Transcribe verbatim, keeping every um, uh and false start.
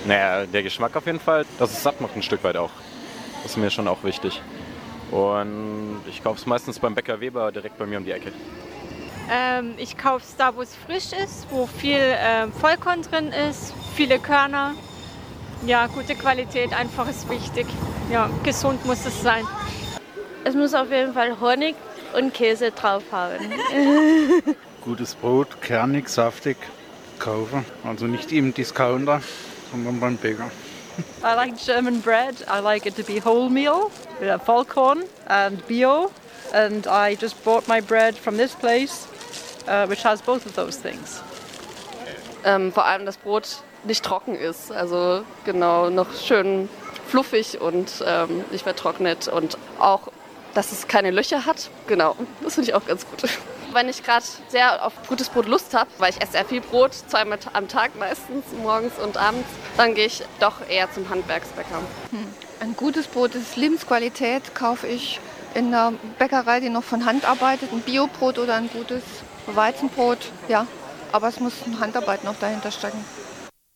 Naja, der Geschmack auf jeden Fall, dass es satt macht ein Stück weit auch. Das ist mir schon auch wichtig. Und ich kaufe es meistens beim Bäcker Weber direkt bei mir um die Ecke. Ähm, ich kaufe es da, wo es frisch ist, wo viel ähm, Vollkorn drin ist, viele Körner. Ja, gute Qualität, einfach ist wichtig. Ja, gesund muss es sein. Es muss auf jeden Fall Honig und Käse drauf haben. Gutes Brot, kernig, saftig, kaufen. Also nicht im Discounter, sondern beim Bäcker. I like German bread. I like it to be wholemeal, with Vollkorn and bio. And I just bought my bread from this place, uh, which has both of those things. Ähm, vor allem das Brot nicht trocken ist, also genau noch schön fluffig und ähm, nicht vertrocknet und auch, dass es keine Löcher hat. Genau, das finde ich auch ganz gut. Wenn ich gerade sehr auf gutes Brot Lust habe, weil ich esse sehr viel Brot, zweimal am Tag meistens, morgens und abends, dann gehe ich doch eher zum Handwerksbäcker. Hm. Ein gutes Brot ist Lebensqualität, kaufe ich in der Bäckerei, die noch von Hand arbeitet, ein Biobrot oder ein gutes Weizenbrot, ja. Aber es muss Handarbeit noch dahinter stecken.